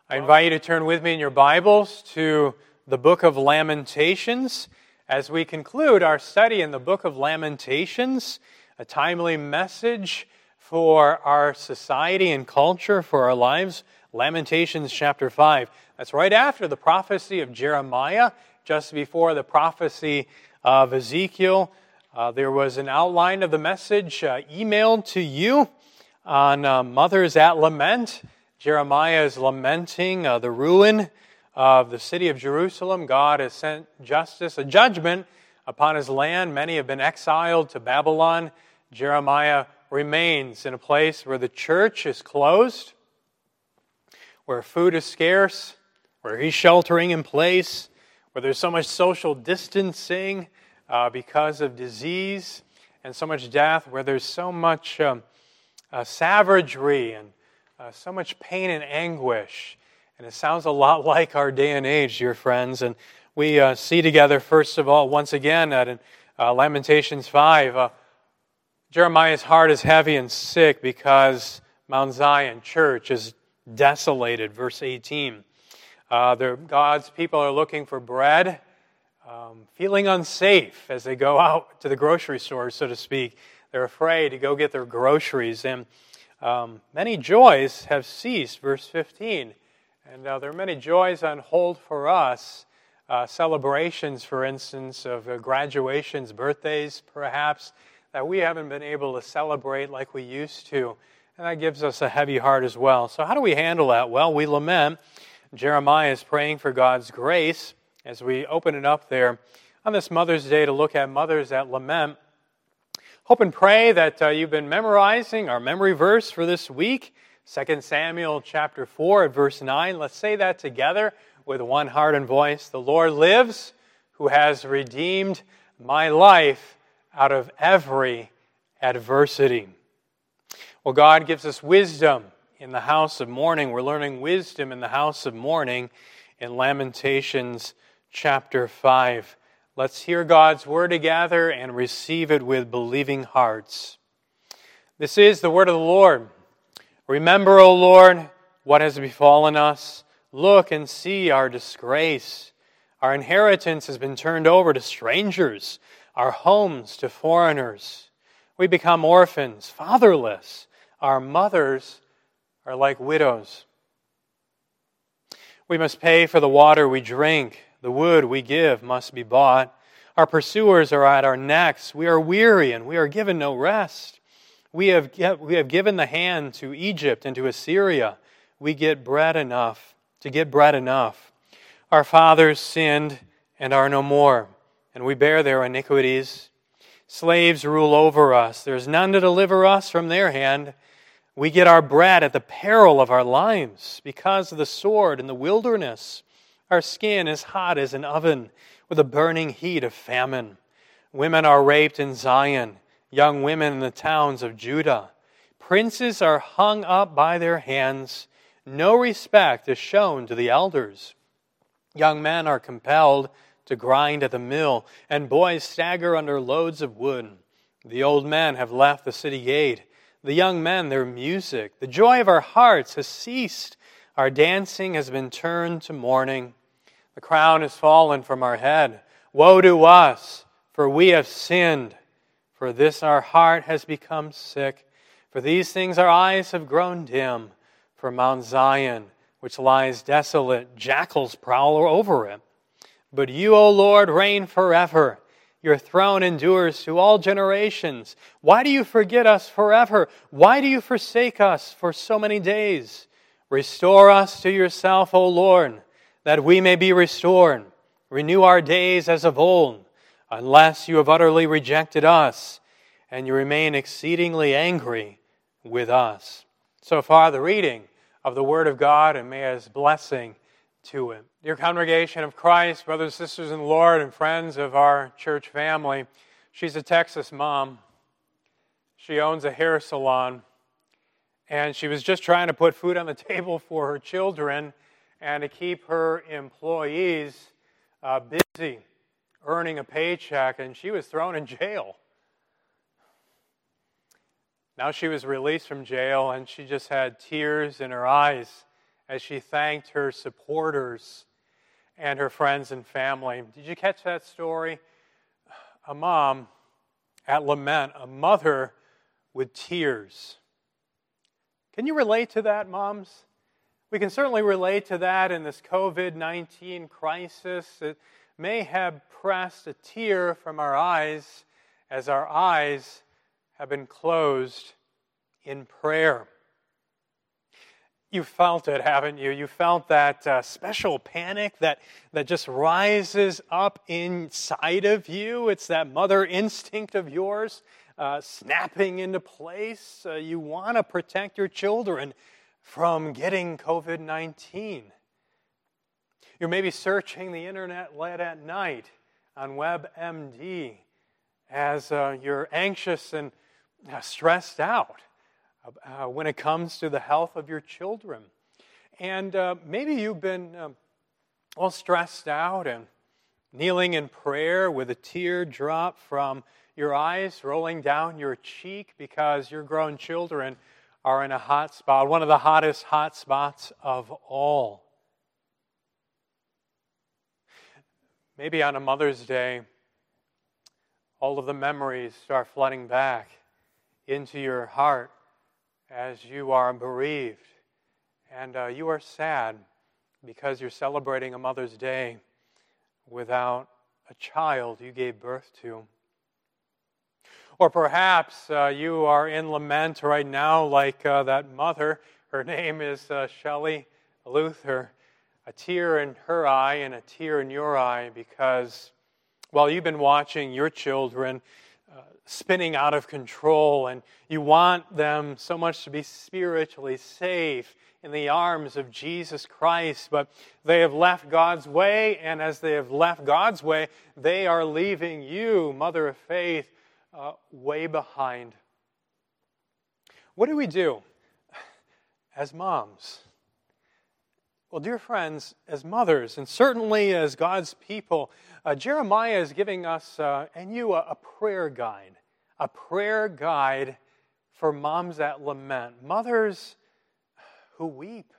I invite you to turn with me in your Bibles to the book of Lamentations as we conclude our study in the book of Lamentations, a timely message for our society and culture, for our lives. Lamentations chapter 5. That's right after the prophecy of Jeremiah, just before the prophecy of Ezekiel. There was an outline of the message emailed to you on Mothers at Lament. Jeremiah is lamenting the ruin of the city of Jerusalem. God has sent justice, a judgment upon his land. Many have been exiled to Babylon. Jeremiah remains in a place where the church is closed, where food is scarce, where he's sheltering in place, where there's so much social distancing because of disease and so much death, where there's so much savagery and so much pain and anguish. And it sounds a lot like our day and age, dear friends. And we see together, first of all, once again, in Lamentations 5, Jeremiah's heart is heavy and sick because Mount Zion Church is desolated. Verse 18. God's people are looking for bread, feeling unsafe as they go out to the grocery store, so to speak. They're afraid to go get their groceries. And many joys have ceased, verse 15. And there are many joys on hold for us. Celebrations, for instance, of graduations, birthdays, perhaps, that we haven't been able to celebrate like we used to. And that gives us a heavy heart as well. So how do we handle that? Well, we lament. Jeremiah is praying for God's grace as we open it up there on this Mother's Day to look at Mothers at Lament. Hope and pray that you've been memorizing our memory verse for this week, 2 Samuel chapter 4 at verse 9. Let's say that together with one heart and voice. The Lord lives, who has redeemed my life out of every adversity. Well, God gives us wisdom in the house of mourning. We're learning wisdom in the house of mourning in Lamentations chapter 5. Let's hear God's word together and receive it with believing hearts. This is the word of the Lord. Remember, O Lord, what has befallen us. Look and see our disgrace. Our inheritance has been turned over to strangers, our homes to foreigners. We become orphans, fatherless. Our mothers are like widows. We must pay for the water we drink. The wood we give must be bought. Our pursuers are at our necks. We are weary and we are given no rest. We have given the hand to Egypt and to Assyria. We get bread enough. Our fathers sinned and are no more, and we bear their iniquities. Slaves rule over us. There is none to deliver us from their hand. We get our bread at the peril of our lives because of the sword in the wilderness. Our skin is hot as an oven with a burning heat of famine. Women are raped in Zion, young women in the towns of Judah. Princes are hung up by their hands. No respect is shown to the elders. Young men are compelled to grind at the mill, and boys stagger under loads of wood. The old men have left the city gate. The young men, their music. The joy of our hearts has ceased. Our dancing has been turned to mourning. The crown has fallen from our head. Woe to us, for we have sinned. For this our heart has become sick. For these things our eyes have grown dim. For Mount Zion, which lies desolate, jackals prowl over it. But you, O Lord, reign forever. Your throne endures to all generations. Why do you forget us forever? Why do you forsake us for so many days? Restore us to yourself, O Lord, that we may be restored. Renew our days as of old, unless you have utterly rejected us, and you remain exceedingly angry with us. So far, the reading of the Word of God, and may His blessing to it. Dear congregation of Christ, brothers and sisters in the Lord, and friends of our church family, she's a Texas mom. She owns a hair salon, and she was just trying to put food on the table for her children and to keep her employees busy earning a paycheck, and she was thrown in jail. Now she was released from jail, and she just had tears in her eyes as she thanked her supporters and her friends and family. Did you catch that story? A mom at lament, a mother with tears. Can you relate to that, moms? We can certainly relate to that in this COVID-19 crisis. It may have pressed a tear from our eyes as our eyes have been closed in prayer. You felt it, haven't you? You felt that special panic that just rises up inside of you. It's that mother instinct of yours snapping into place. You want to protect your children from getting COVID-19. You're maybe searching the internet late at night on WebMD as you're anxious and stressed out when it comes to the health of your children. And maybe you've been all stressed out and kneeling in prayer with a tear drop from your eyes rolling down your cheek because your grown children are in a hot spot, one of the hottest hot spots of all. Maybe on a Mother's Day, all of the memories start flooding back into your heart as you are bereaved and you are sad because you're celebrating a Mother's Day without a child you gave birth to. Or perhaps you are in lament right now like that mother. Her name is Shelley Luther. A tear in her eye and a tear in your eye because, well, you've been watching your children spinning out of control and you want them so much to be spiritually safe in the arms of Jesus Christ, but they have left God's way, and as they have left God's way, they are leaving you, Mother of Faith, way behind. What do we do as moms? Well, dear friends, as mothers, and certainly as God's people, Jeremiah is giving us and you a prayer guide for moms that lament, mothers who weep.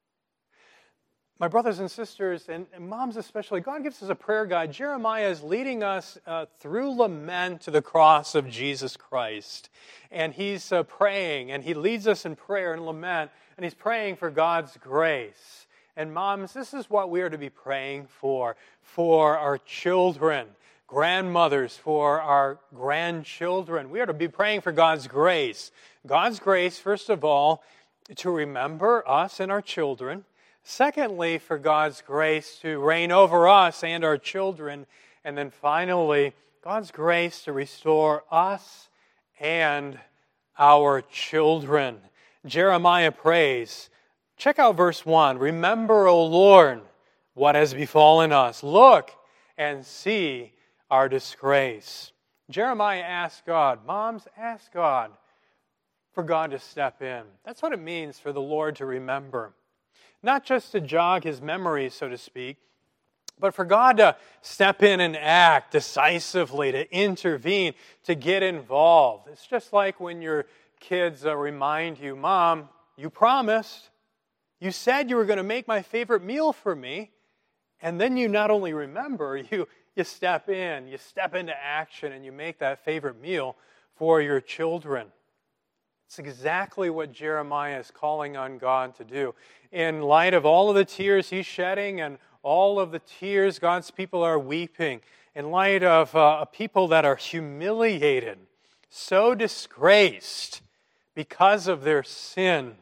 My brothers and sisters, and moms especially, God gives us a prayer guide. Jeremiah is leading us through lament to the cross of Jesus Christ. And he's praying, and he leads us in prayer and lament, and he's praying for God's grace. And moms, this is what we are to be praying for our children, grandmothers, for our grandchildren. We are to be praying for God's grace. God's grace, first of all, to remember us and our children. Secondly, for God's grace to reign over us and our children. And then finally, God's grace to restore us and our children. Jeremiah prays. Check out verse 1. Remember, O Lord, what has befallen us. Look and see our disgrace. Jeremiah asked God, moms, ask God for God to step in. That's what it means for the Lord to remember. Not just to jog his memory, so to speak, but for God to step in and act decisively, to intervene, to get involved. It's just like when your kids remind you, Mom, you promised. You said you were going to make my favorite meal for me. And then you not only remember, you step in, you step into action, and you make that favorite meal for your children. It's exactly what Jeremiah is calling on God to do. In light of all of the tears he's shedding and all of the tears God's people are weeping, in light of a people that are humiliated, so disgraced because of their sin,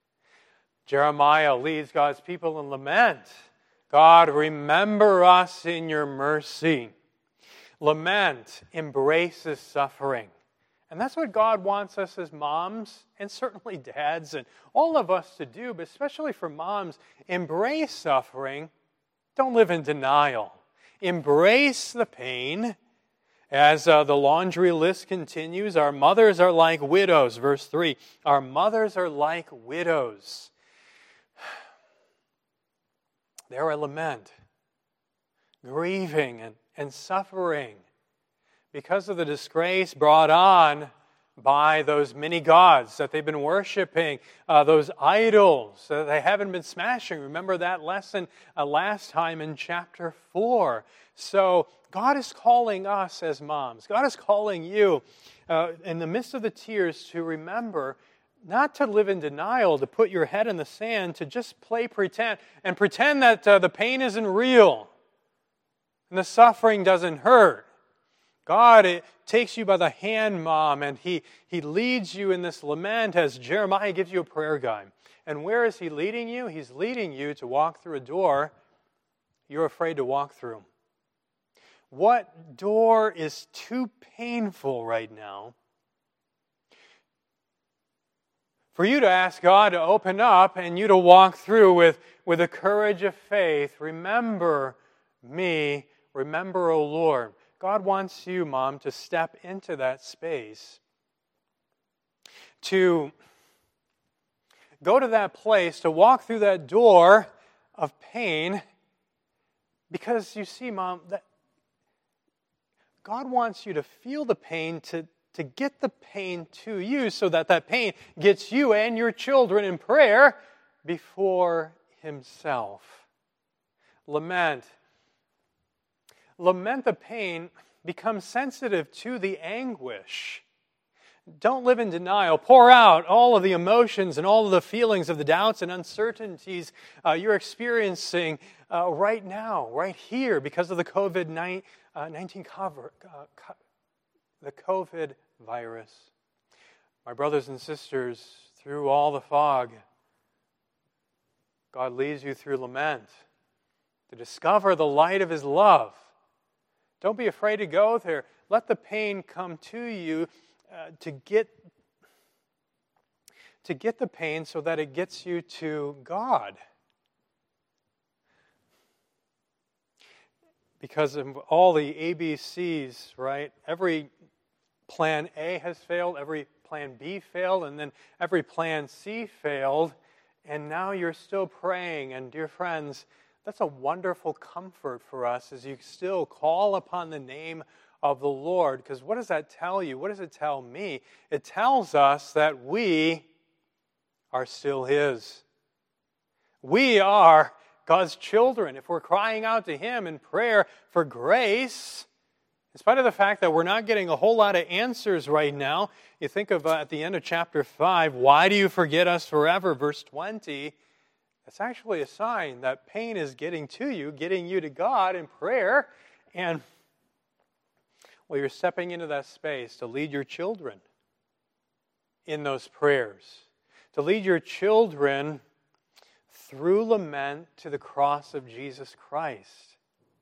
Jeremiah leads God's people in lament. God, remember us in your mercy. Lament embraces suffering. And that's what God wants us as moms, and certainly dads, and all of us to do, but especially for moms, embrace suffering. Don't live in denial. Embrace the pain. As the laundry list continues, our mothers are like widows. Verse 3, our mothers are like widows. They're a lament, grieving and suffering because of the disgrace brought on by those many gods that they've been worshiping, those idols that they haven't been smashing. Remember that lesson last time in chapter 4. So God is calling us as moms. God is calling you in the midst of the tears to remember not to live in denial, to put your head in the sand, to just play pretend and pretend that the pain isn't real and the suffering doesn't hurt. God takes you by the hand, Mom, and He leads you in this lament as Jeremiah gives you a prayer guide. And where is He leading you? He's leading you to walk through a door you're afraid to walk through. What door is too painful right now for you to ask God to open up and you to walk through with the courage of faith? Remember me, remember, O Lord. God wants you, Mom, to step into that space, to go to that place, to walk through that door of pain, because you see, Mom, that God wants you to feel the pain, to get the pain to you so that that pain gets you and your children in prayer before Himself. Lament the pain, become sensitive to the anguish. Don't live in denial. Pour out all of the emotions and all of the feelings of the doubts and uncertainties you're experiencing right now, right here, because of the COVID-19 the COVID virus. My brothers and sisters, through all the fog, God leads you through lament to discover the light of His love. Don't be afraid to go there. Let the pain come to you to get the pain so that it gets you to God. Because of all the ABCs, right? Every plan A has failed, every plan B failed, and then every plan C failed, and now you're still praying. And dear friends, that's a wonderful comfort for us as you still call upon the name of the Lord. Because what does that tell you? What does it tell me? It tells us that we are still His. We are God's children. If we're crying out to Him in prayer for grace, in spite of the fact that we're not getting a whole lot of answers right now, you think of at the end of chapter 5, why do you forget us forever? Verse 20, it's actually a sign that pain is getting to you, getting you to God in prayer, and well, you're stepping into that space to lead your children in those prayers, to lead your children through lament to the cross of Jesus Christ.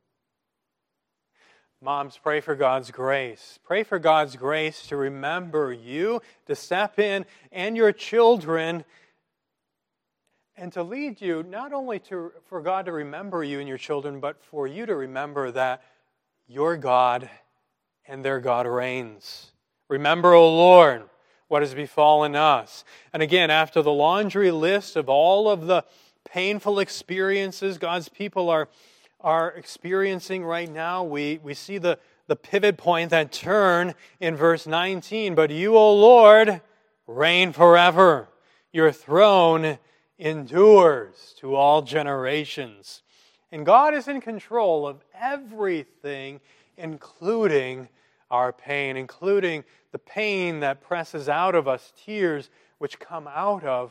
Moms, pray for God's grace. Pray for God's grace to remember you, to step in, and your children, and to lead you not only for God to remember you and your children, but for you to remember that your God and their God reigns. Remember, O Lord, what has befallen us. And again, after the laundry list of all of the painful experiences God's people are experiencing right now, we see the pivot point, that turn in verse 19. But you, O Lord, reign forever. Your throne endures to all generations. And God is in control of everything, including our pain, including the pain that presses out of us, tears which come out of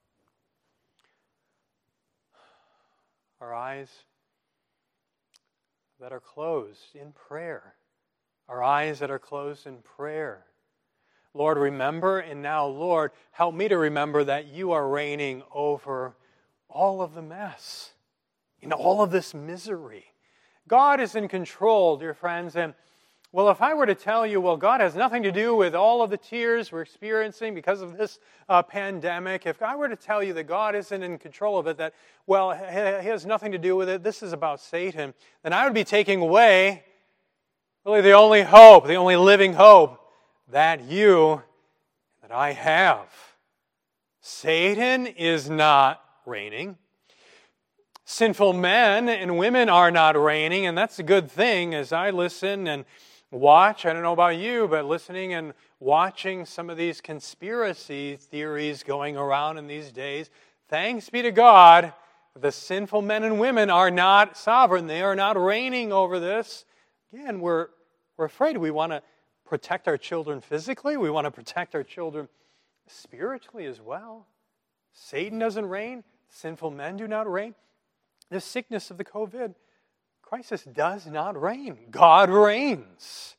our eyes that are closed in prayer. Our eyes that are closed in prayer. Lord, remember, and now, Lord, help me to remember that you are reigning over all of the mess, in all of this misery. God is in control, dear friends, and well, if I were to tell you, well, God has nothing to do with all of the tears we're experiencing because of this pandemic, if I were to tell you that God isn't in control of it, that, well, He has nothing to do with it, this is about Satan, then I would be taking away really the only hope, the only living hope that I have. Satan is not reigning. Sinful men and women are not reigning, and that's a good thing as I listen and watch. I don't know about you, but listening and watching some of these conspiracy theories going around in these days. Thanks be to God, the sinful men and women are not sovereign. They are not reigning over this. Again, we're afraid. We want to protect our children physically. We want to protect our children spiritually as well. Satan doesn't reign. Sinful men do not reign. The sickness of the COVID crisis does not reign. God reigns.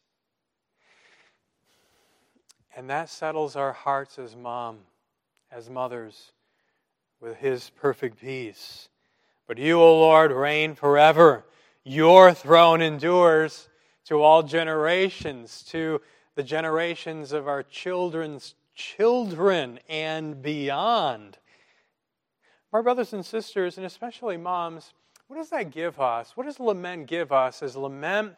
And that settles our hearts as mothers, with His perfect peace. But you, O Lord, reign forever. Your throne endures to all generations, to the generations of our children's children and beyond. My brothers and sisters, and especially moms, what does that give us? What does lament give us? As lament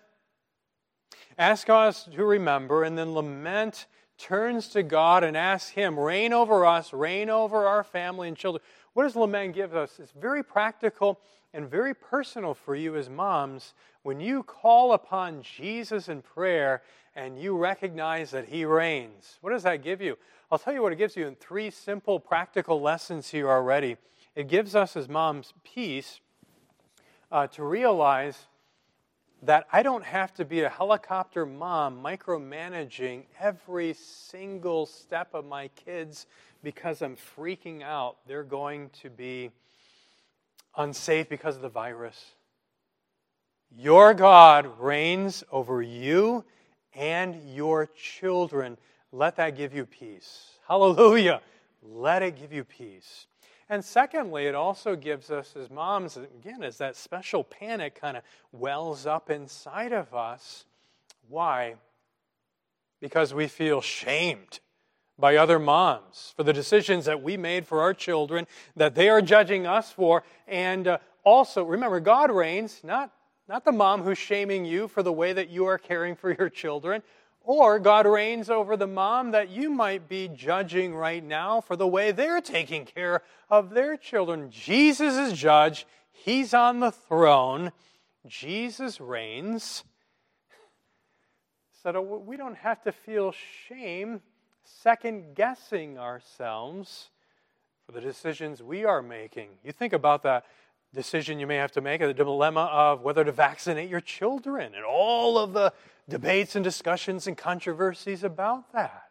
asks us to remember, and then lament turns to God and asks Him, reign over us, reign over our family and children. What does lament give us? It's very practical and very personal for you as moms. When you call upon Jesus in prayer and you recognize that He reigns, what does that give you? I'll tell you what it gives you in 3 simple practical lessons here already. It gives us as moms peace to realize that I don't have to be a helicopter mom micromanaging every single step of my kids because I'm freaking out. They're going to be unsafe because of the virus. Your God reigns over you and your children. Let that give you peace. Hallelujah. Let it give you peace. And secondly, it also gives us as moms, again, as that special panic kind of wells up inside of us. Why? Because we feel shamed by other moms for the decisions that we made for our children, that they are judging us for. And also, remember, God reigns, not the mom who's shaming you for the way that you are caring for your children, or God reigns over the mom that you might be judging right now for the way they're taking care of their children. Jesus is judge. He's on the throne. Jesus reigns. So that we don't have to feel shame second-guessing ourselves for the decisions we are making. You think about that decision you may have to make, the dilemma of whether to vaccinate your children and all of the debates and discussions and controversies about that.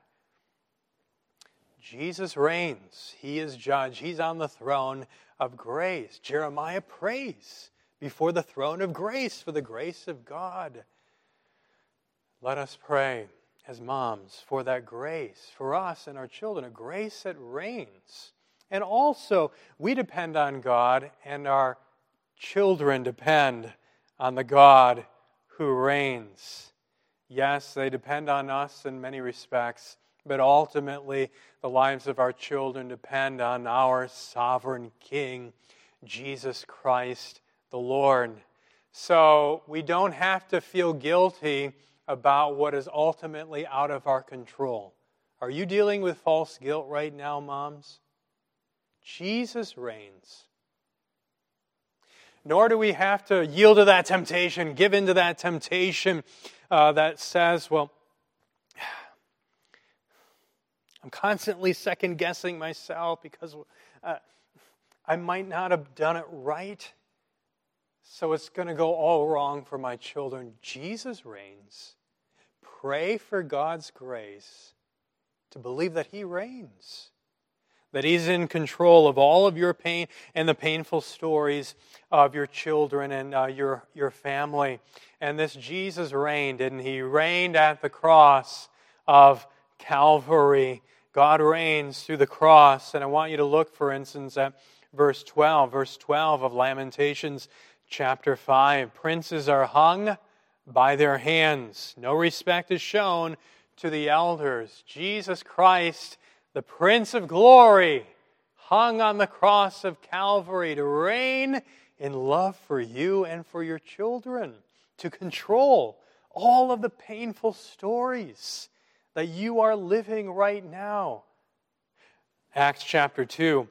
Jesus reigns. He is judge. He's on the throne of grace. Jeremiah prays before the throne of grace for the grace of God. Let us pray as moms for that grace for us and our children, a grace that reigns. And also, we depend on God, and our children depend on the God who reigns. Yes, they depend on us in many respects, but ultimately, the lives of our children depend on our sovereign King, Jesus Christ the Lord. So we don't have to feel guilty about what is ultimately out of our control. Are you dealing with false guilt right now, moms? Jesus reigns. Nor do we have to yield to that temptation, give in to that temptation that says, well, I'm constantly second-guessing myself because I might not have done it right, so it's going to go all wrong for my children. Jesus reigns. Pray for God's grace to believe that He reigns, that He's in control of all of your pain and the painful stories of your children and your family. And this Jesus reigned, and He reigned at the cross of Calvary. God reigns through the cross. And I want you to look, for instance, at verse 12 of Lamentations chapter 5. Princes are hung by their hands. No respect is shown to the elders. Jesus Christ, the Prince of Glory, hung on the cross of Calvary to reign in love for you and for your children, to control all of the painful stories that you are living right now. Acts chapter 2,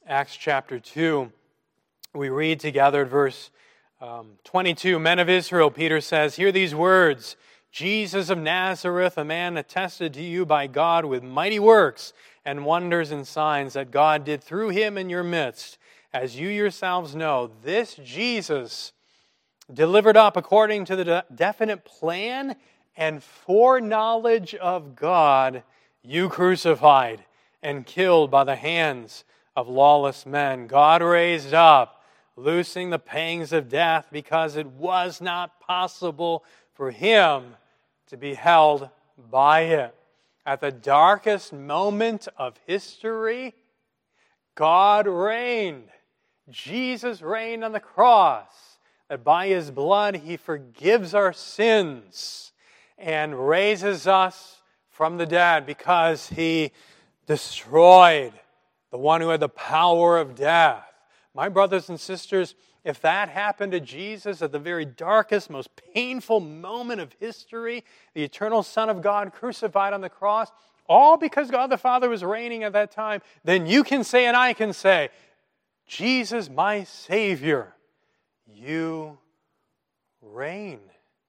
we read together at verse 22, Men of Israel, Peter says, hear these words, Jesus of Nazareth, a man attested to you by God with mighty works and wonders and signs that God did through him in your midst, as you yourselves know. This Jesus, delivered up according to the definite plan and foreknowledge of God, you crucified and killed by the hands of lawless men. God raised up, loosing the pangs of death, because it was not possible for him to be held by it. At the darkest moment of history, God reigned. Jesus reigned on the cross, that by his blood he forgives our sins and raises us from the dead, because he destroyed the one who had the power of death. My brothers and sisters, if that happened to Jesus at the very darkest, most painful moment of history, the eternal Son of God crucified on the cross, all because God the Father was reigning at that time, then you can say and I can say, Jesus, my Savior, you reign.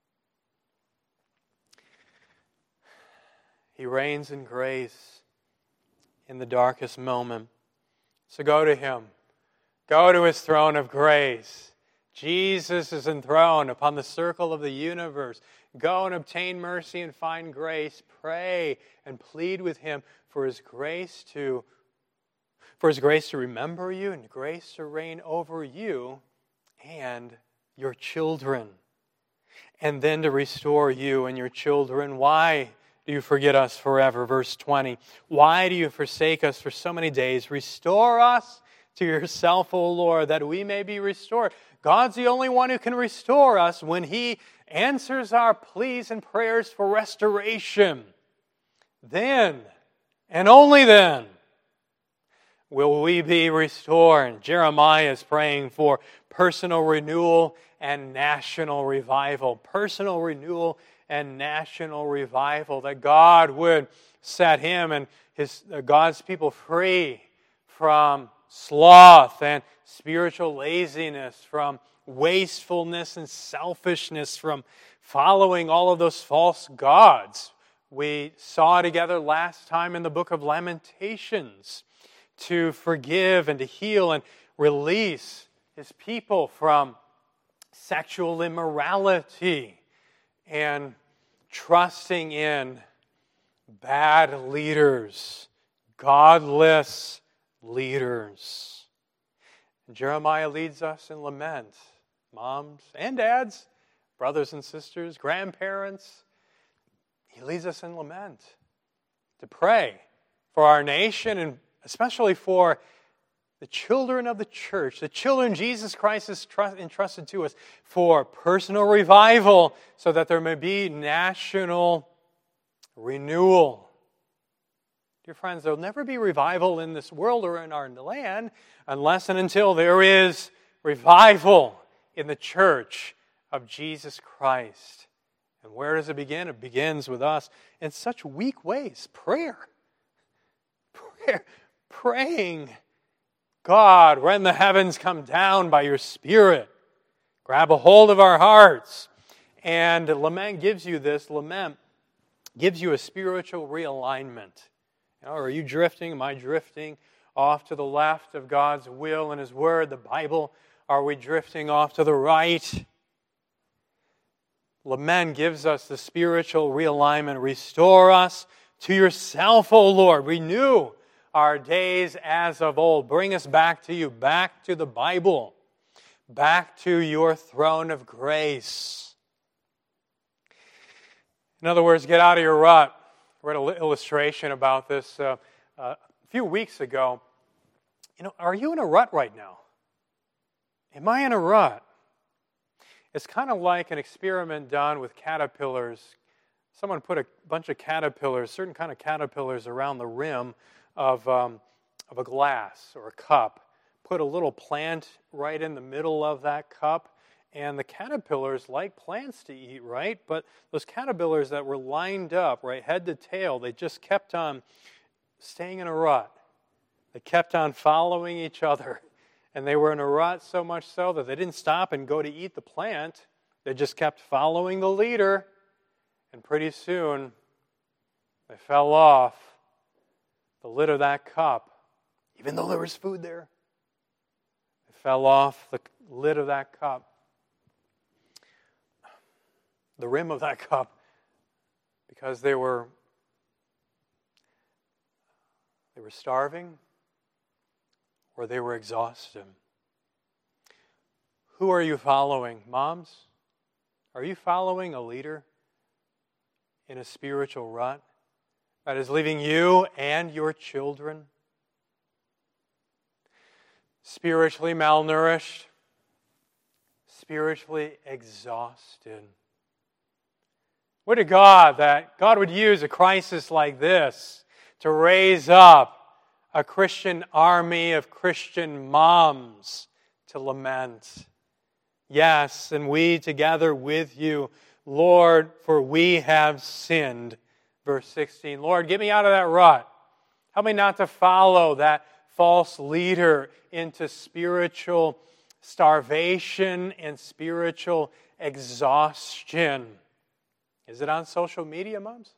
He reigns in grace in the darkest moment. So go to him. Go to his throne of grace. Jesus is enthroned upon the circle of the universe. Go and obtain mercy and find grace. Pray and plead with him for his grace to remember you and grace to reign over you and your children. And then to restore you and your children. Why do you forget us forever? Verse 20. Why do you forsake us for so many days? Restore us to yourself, O Lord, that we may be restored. God's the only one who can restore us when he answers our pleas and prayers for restoration. Then, and only then, will we be restored. Jeremiah is praying for personal renewal and national revival. Personal renewal and national revival. That God would set him and God's people free from sloth and spiritual laziness, from wastefulness and selfishness, from following all of those false gods. We saw together last time in the book of Lamentations, to forgive and to heal and release his people from sexual immorality and trusting in bad leaders, godless leaders. And Jeremiah leads us in lament. Moms and dads, brothers and sisters, grandparents, he leads us in lament to pray for our nation and especially for the children of the church, the children Jesus Christ has entrusted to us, for personal revival so that there may be national renewal. Dear friends, there will never be revival in this world or in our land unless and until there is revival in the church of Jesus Christ. And where does it begin? It begins with us in such weak ways. Prayer. Praying. God, when the heavens come down by your Spirit, grab a hold of our hearts. And lament gives you this. Lament gives you a spiritual realignment. Are you drifting? Am I drifting off to the left of God's will and His Word, the Bible? Are we drifting off to the right? Lament gives us the spiritual realignment. Restore us to yourself, O Lord. Renew our days as of old. Bring us back to you, back to the Bible, back to your throne of grace. In other words, get out of your rut. I read an illustration about this a few weeks ago. Are you in a rut right now? Am I in a rut? It's kind of like an experiment done with caterpillars. Someone put a bunch of caterpillars, certain kind of caterpillars, around the rim of a glass or a cup. Put a little plant right in the middle of that cup. And the caterpillars like plants to eat, right? But those caterpillars that were lined up, right, head to tail, they just kept on staying in a rut. They kept on following each other. And they were in a rut so much so that they didn't stop and go to eat the plant. They just kept following the leader. And pretty soon, they fell off the lid of that cup, even though there was food there. They fell off the lid of that cup, the rim of that cup, because they were starving or they were exhausted. Who are you following, moms? Are you following a leader in a spiritual rut that is leaving you and your children spiritually malnourished, spiritually exhausted? Would to God that God would use a crisis like this to raise up a Christian army of Christian moms to lament. Yes, and we together with you, Lord, for we have sinned. Verse 16, Lord, get me out of that rut. Help me not to follow that false leader into spiritual starvation and spiritual exhaustion. Is it on social media, moms?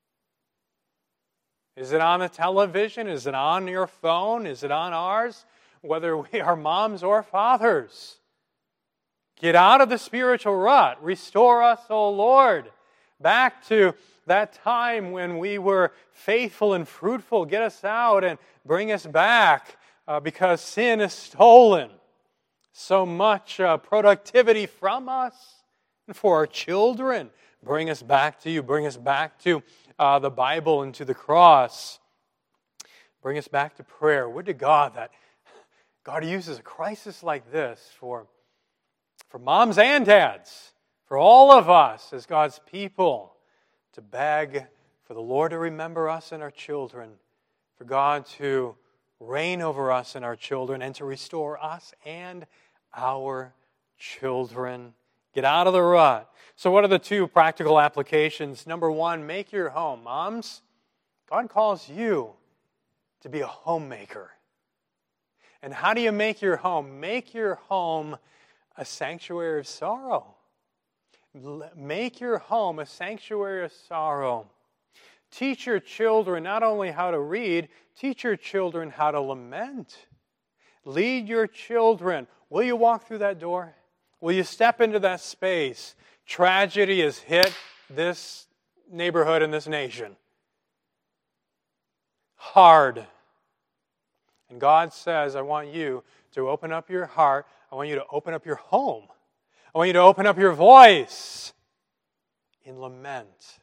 Is it on the television? Is it on your phone? Is it on ours? Whether we are moms or fathers. Get out of the spiritual rut. Restore us, O Lord, back to that time when we were faithful and fruitful. Get us out and bring us back because sin has stolen so much productivity from us and for our children. Bring us back to you. Bring us back to the Bible and to the cross. Bring us back to prayer. Would to God that God uses a crisis like this for moms and dads, for all of us as God's people, to beg for the Lord to remember us and our children, for God to reign over us and our children, and to restore us and our children. Get out of the rut. So what are the two practical applications? Number one, make your home. Moms, God calls you to be a homemaker. And how do you make your home? Make your home a sanctuary of sorrow. Make your home a sanctuary of sorrow. Teach your children not only how to read, teach your children how to lament. Lead your children. Will you walk through that door? Will you step into that space? Tragedy has hit this neighborhood and this nation hard. And God says, I want you to open up your heart. I want you to open up your home. I want you to open up your voice in lament.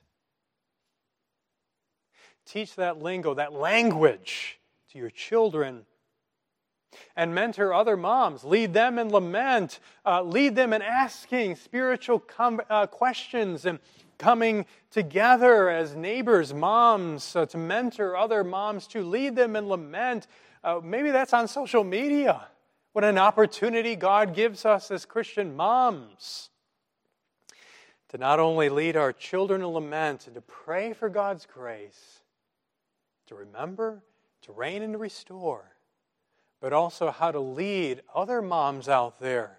Teach that lingo, that language to your children. And mentor other moms. Lead them in lament. Lead them in asking spiritual questions and coming together as neighbors, moms, to mentor other moms too. Lead them in lament. Maybe that's on social media. What an opportunity God gives us as Christian moms to not only lead our children in lament and to pray for God's grace, to remember, to reign and to restore, but also how to lead other moms out there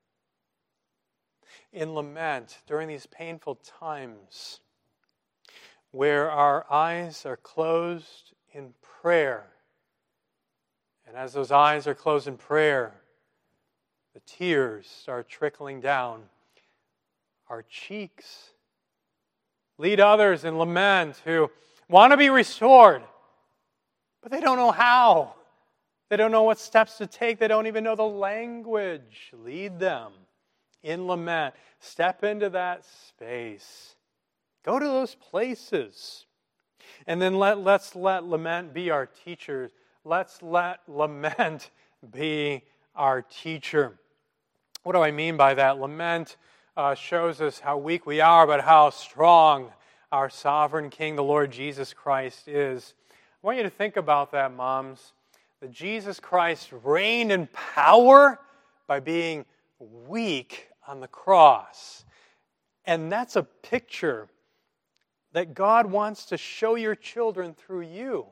in lament during these painful times where our eyes are closed in prayer. And as those eyes are closed in prayer, the tears start trickling down our cheeks. Lead others in lament who want to be restored, but they don't know how. They don't know what steps to take. They don't even know the language. Lead them in lament. Step into that space. Go to those places. And then let's let lament be our teacher. Let's let lament be our teacher. What do I mean by that? Lament shows us how weak we are, but how strong our sovereign King, the Lord Jesus Christ, is. I want you to think about that, moms. That Jesus Christ reigned in power by being weak on the cross. And that's a picture that God wants to show your children through you.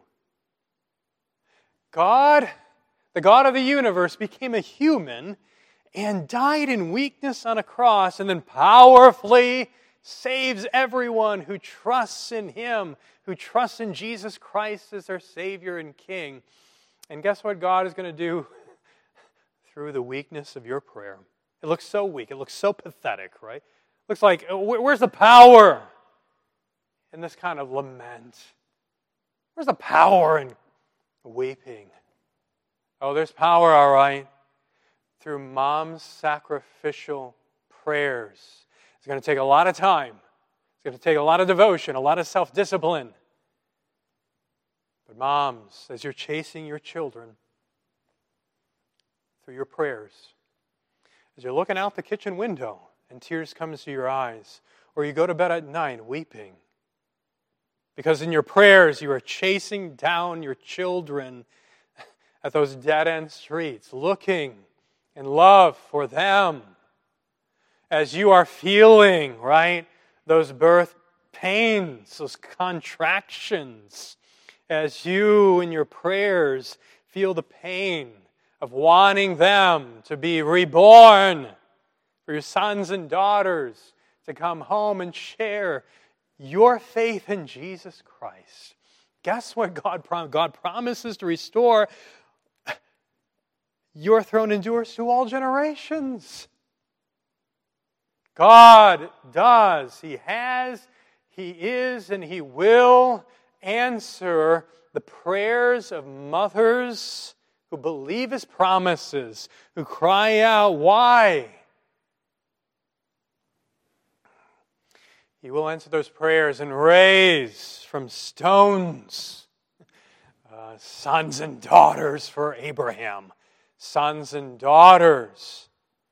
God, the God of the universe, became a human and died in weakness on a cross and then powerfully saves everyone who trusts in Him, who trusts in Jesus Christ as their Savior and King. And guess what God is going to do through the weakness of your prayer? It looks so weak. It looks so pathetic, right? It looks like, where's the power in this kind of lament? Where's the power in weeping? Oh, there's power, all right, through Mom's sacrificial prayers. It's going to take a lot of time. It's going to take a lot of devotion, a lot of self-discipline. But moms, as you're chasing your children through your prayers, as you're looking out the kitchen window and tears come to your eyes, or you go to bed at night weeping, because in your prayers you are chasing down your children at those dead-end streets, looking in love for them, as you are feeling, right, those birth pains, those contractions, as you in your prayers feel the pain of wanting them to be reborn, for your sons and daughters to come home and share your faith in Jesus Christ. Guess what God promises to restore? Your throne endures to all generations. God does. He has, He is, and He will answer the prayers of mothers who believe His promises, who cry out, why? He will answer those prayers and raise from stones sons and daughters for Abraham, sons and daughters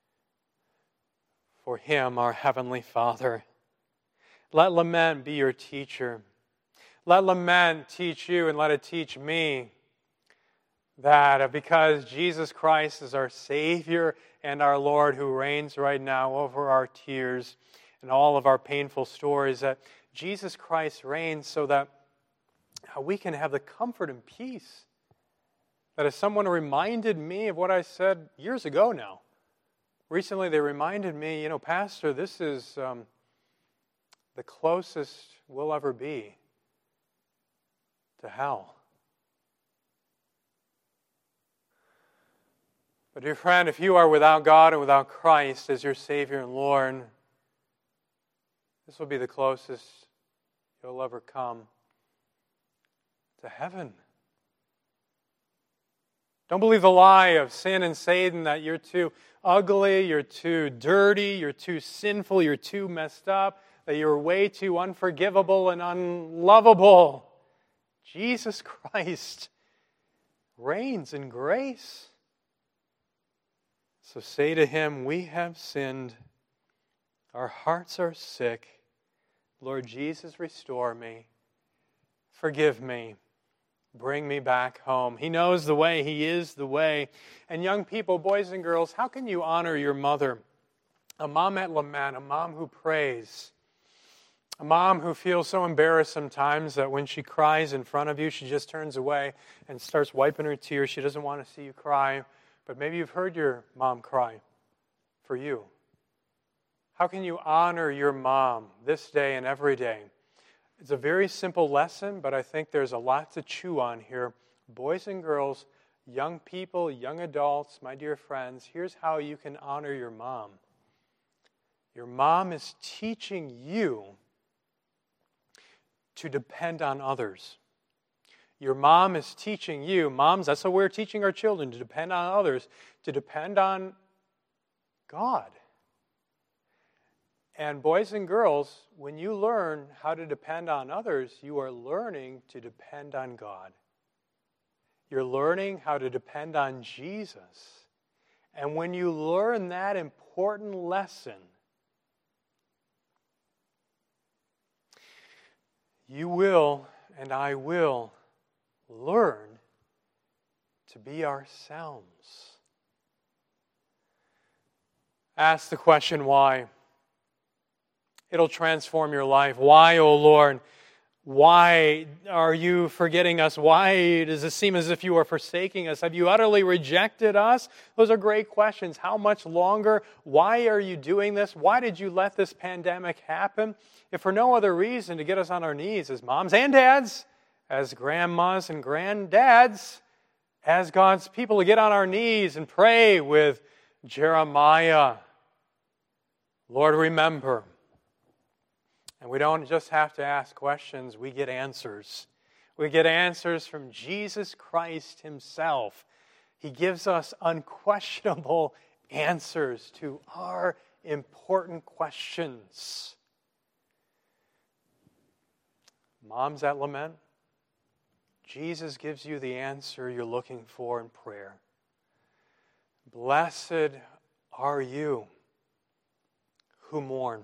for Him, our Heavenly Father. Let lament be your teacher. Let lament teach you and let it teach me that because Jesus Christ is our Savior and our Lord who reigns right now over our tears and all of our painful stories, that Jesus Christ reigns so that we can have the comfort and peace. That if someone reminded me of what I said years ago now, recently they reminded me, Pastor, this is the closest we'll ever be to hell. But dear friend, if you are without God and without Christ as your Savior and Lord, this will be the closest you'll ever come to heaven. Don't believe the lie of sin and Satan that you're too ugly, you're too dirty, you're too sinful, you're too messed up, that you're way too unforgivable and unlovable. Jesus Christ reigns in grace. So say to Him, we have sinned. Our hearts are sick. Lord Jesus, restore me. Forgive me. Bring me back home. He knows the way. He is the way. And young people, boys and girls, how can you honor your mother? A mom at lament, a mom who prays, a mom who feels so embarrassed sometimes that when she cries in front of you, she just turns away and starts wiping her tears. She doesn't want to see you cry. But maybe you've heard your mom cry for you. How can you honor your mom this day and every day? It's a very simple lesson, but I think there's a lot to chew on here. Boys and girls, young people, young adults, my dear friends, here's how you can honor your mom. Your mom is teaching you to depend on others. Your mom is teaching you, moms, that's what we're teaching our children, to depend on others, to depend on God. And boys and girls, when you learn how to depend on others, you are learning to depend on God. You're learning how to depend on Jesus. And when you learn that important lesson, you will, and I will, learn to be ourselves. Ask the question, why? It'll transform your life. Why, O Lord? Why are you forgetting us? Why does it seem as if you are forsaking us? Have you utterly rejected us? Those are great questions. How much longer? Why are you doing this? Why did you let this pandemic happen? If for no other reason to get us on our knees as moms and dads, as grandmas and granddads, as God's people, to get on our knees and pray with Jeremiah. Lord, remember. And we don't just have to ask questions, we get answers. We get answers from Jesus Christ himself. He gives us unquestionable answers to our important questions. Moms that lament, Jesus gives you the answer you're looking for in prayer. Blessed are you who mourn,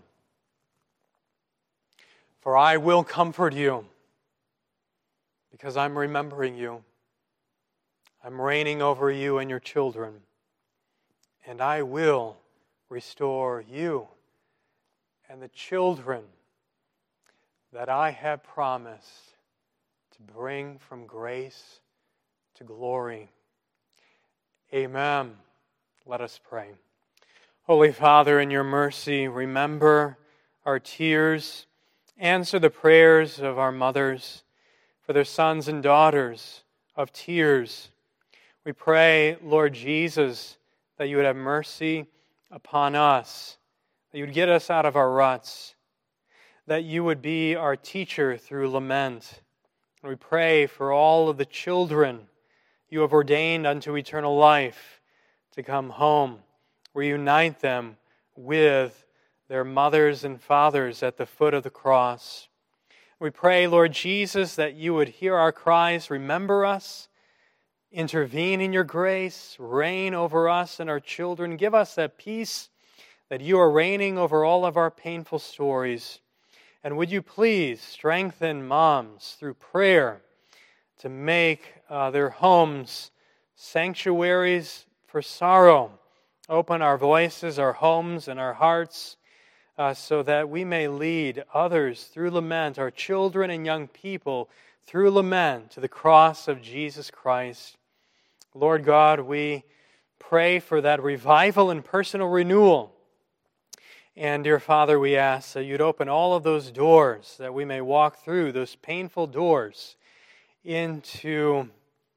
for I will comfort you, because I'm remembering you. I'm reigning over you and your children, and I will restore you and the children that I have promised to bring from grace to glory. Amen. Let us pray. Holy Father, in your mercy, remember our tears. Answer the prayers of our mothers for their sons and daughters of tears. We pray, Lord Jesus, that you would have mercy upon us, that you would get us out of our ruts, that you would be our teacher through lament. And we pray for all of the children you have ordained unto eternal life to come home. Reunite them with their mothers and fathers at the foot of the cross. We pray, Lord Jesus, that you would hear our cries, remember us, intervene in your grace, reign over us and our children. Give us that peace that you are reigning over all of our painful stories. And would you please strengthen moms through prayer to make their homes sanctuaries for sorrow. Open our voices, our homes, and our hearts so that we may lead others through lament, our children and young people through lament to the cross of Jesus Christ. Lord God, we pray for that revival and personal renewal. And dear Father, we ask that you'd open all of those doors, that we may walk through those painful doors into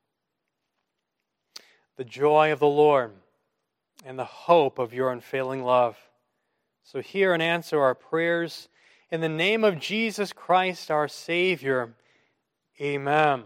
the joy of the Lord and the hope of your unfailing love. So hear and answer our prayers in the name of Jesus Christ, our Savior. Amen.